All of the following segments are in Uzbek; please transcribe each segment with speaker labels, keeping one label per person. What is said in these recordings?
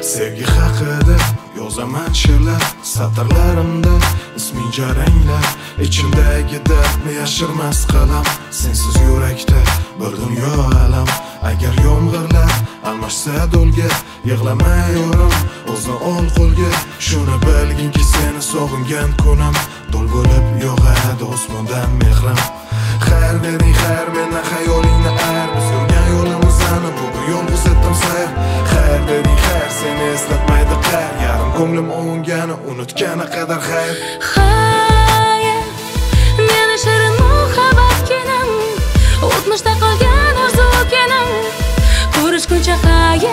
Speaker 1: Sevgi haqida yozaman she'rlar, satrlarimda isming jaranglar. Ichimdagi dardni yashirmas qalam, sensiz yurakda bir dunyo alam. Agar yomg'irlar almashsa do'lga, yig'lamay yorim, o'zni ol qo'lga. Shuni bilginki seni sog'ingan kunim do'l bo'lib yog'adi osmondan mehrim. Xayr deding xayr, mendan xayolingni ayr. Biz yurgan yo'limizni bugun yolg'iz etdim sayr. Xayr deding xayr, seni eslatmaydi qayr. Yarim ko'nglim ovungani unutgani qadar xayr.
Speaker 2: Xayr, meni shirin muhabbatginam, o'tmishda qolgan orzuginam, ko'rishguncha xayr.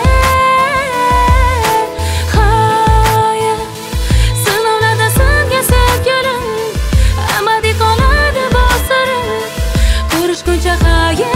Speaker 2: Xayr, sinovlarda senga sevgilim, abadiy qoladi bu sirim, ko'rishguncha xayr.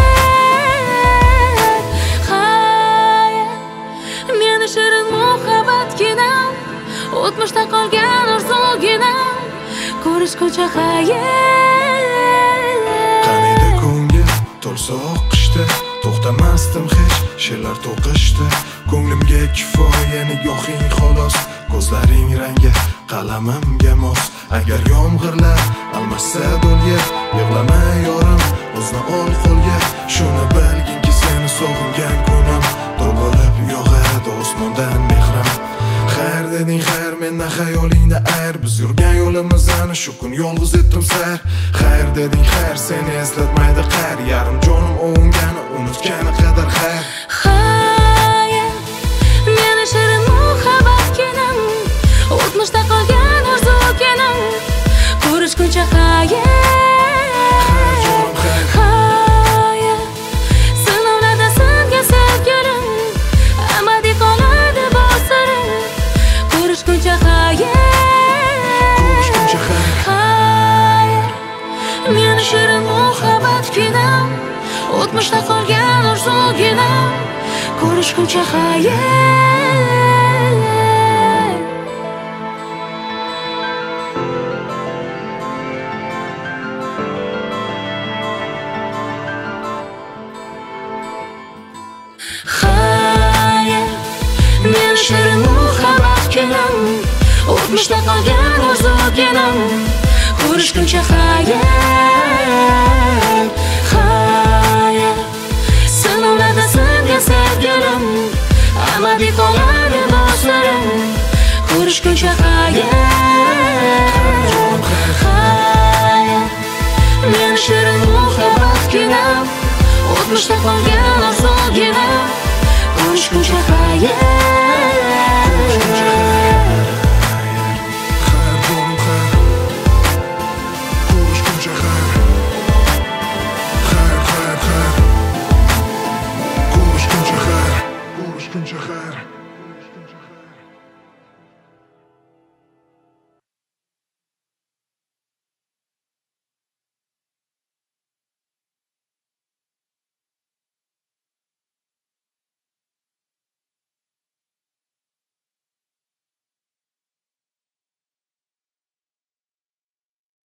Speaker 2: Meni shirin muhabbatginam, o'tmishda qolgan orzuginam, ko'rishguncha xayr.
Speaker 1: Qaniydi ko'ngil to'lsa oqishda, to'xtamasdim hech she'rlar to'qishda. Ko'nglimga kifoya nigohing xolos, ko'zlaring rangi qalamimga mos. Agar yomg'irlar almashsa do'lga, yig'lamay yorim, o'zni ol qo'lga. Shuni bilginki seni sog'ingan kunim do'l bo'lib yog'adi osmondan mehrim. Xayr deding xayr, mendan xayolingni ayr. Biz yurgan yo'limizni shu kun yolg'iz etdim sayr. Xayr deding xayr, seni eslatmaydi qayr. Yarim jonim ovungani unutgani qadar xayr.
Speaker 2: Xayr, meni shirin muhabbatginam, o'tmishda qolgan orzuginam, ko'rishguncha xayr. Xayr, sinovlarda senga sevgilim, abadiy qoladi bu sirim, ko'rishguncha xayr. Xayr, meni shirin muhabbatginam, o'tmishda qolgan orzuginam, ko'rishguncha xayr. Xayr, meni shirin muhabbatginam, o'tmishda qolgan orzuginam, ko'rishguncha xayr. Xayr, sinovlarda senga sevgilim, abadiy qoladi bu sirim, ko'rishguncha xayr. Xayr, meni shirin muhabbatginam, o'tmishda qolgan orzuginam, ko'rishguncha
Speaker 1: Ko'rishguncha xayr.